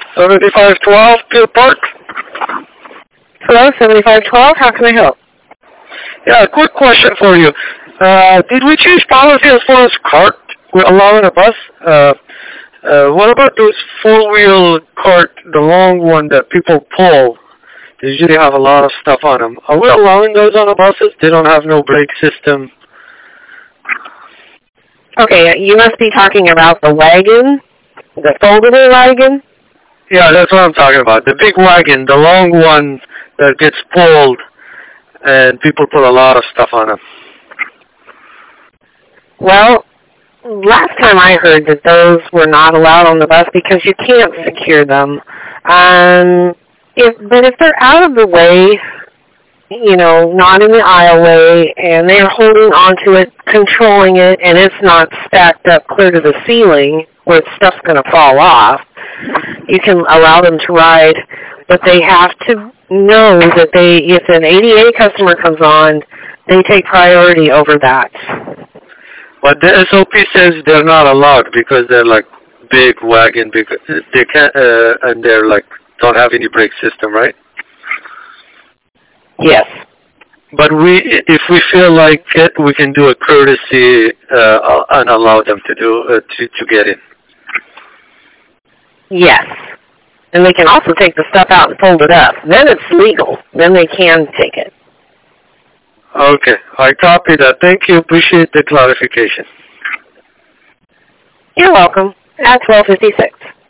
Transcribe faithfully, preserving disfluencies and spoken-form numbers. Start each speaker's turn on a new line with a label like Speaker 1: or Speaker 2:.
Speaker 1: seventy-five twelve, Pier Park.
Speaker 2: Hello, seventy-five twelve. How can I help?
Speaker 1: Yeah, quick question for you. Uh, did we change policy as far as cart we're allowing a bus? Uh, uh, what about those four-wheel cart, the long one that people pull? They usually have a lot of stuff on them. Are we allowing those on the buses? They don't have no brake system.
Speaker 2: Okay, you must be talking about the wagon, the foldable wagon?
Speaker 1: Yeah, that's what I'm talking about. The big wagon, the long one that gets pulled, and people put a lot of stuff on them.
Speaker 2: Well, last time I heard that those were not allowed on the bus because you can't secure them. Um, if, but if they're out of the way, you know, not in the aisleway, and they're holding onto it, controlling it, and it's not stacked up clear to the ceiling where stuff's going to fall off, you can allow them to ride. But they have to know that they, if an A D A customer comes on, they take priority over that.
Speaker 1: But the S O P says they're not allowed because they're like big wagon, because they can't, uh, and they're like don't have any brake system, right?
Speaker 2: Yes.
Speaker 1: But we, if we feel like it, we can do a courtesy uh, and allow them to do uh, to to get in.
Speaker 2: Yes. And they can also take the stuff out and fold it up. Then it's legal. Then they can take it.
Speaker 1: Okay, I copy that. Thank you. Appreciate the clarification.
Speaker 2: You're welcome. At twelve fifty-six.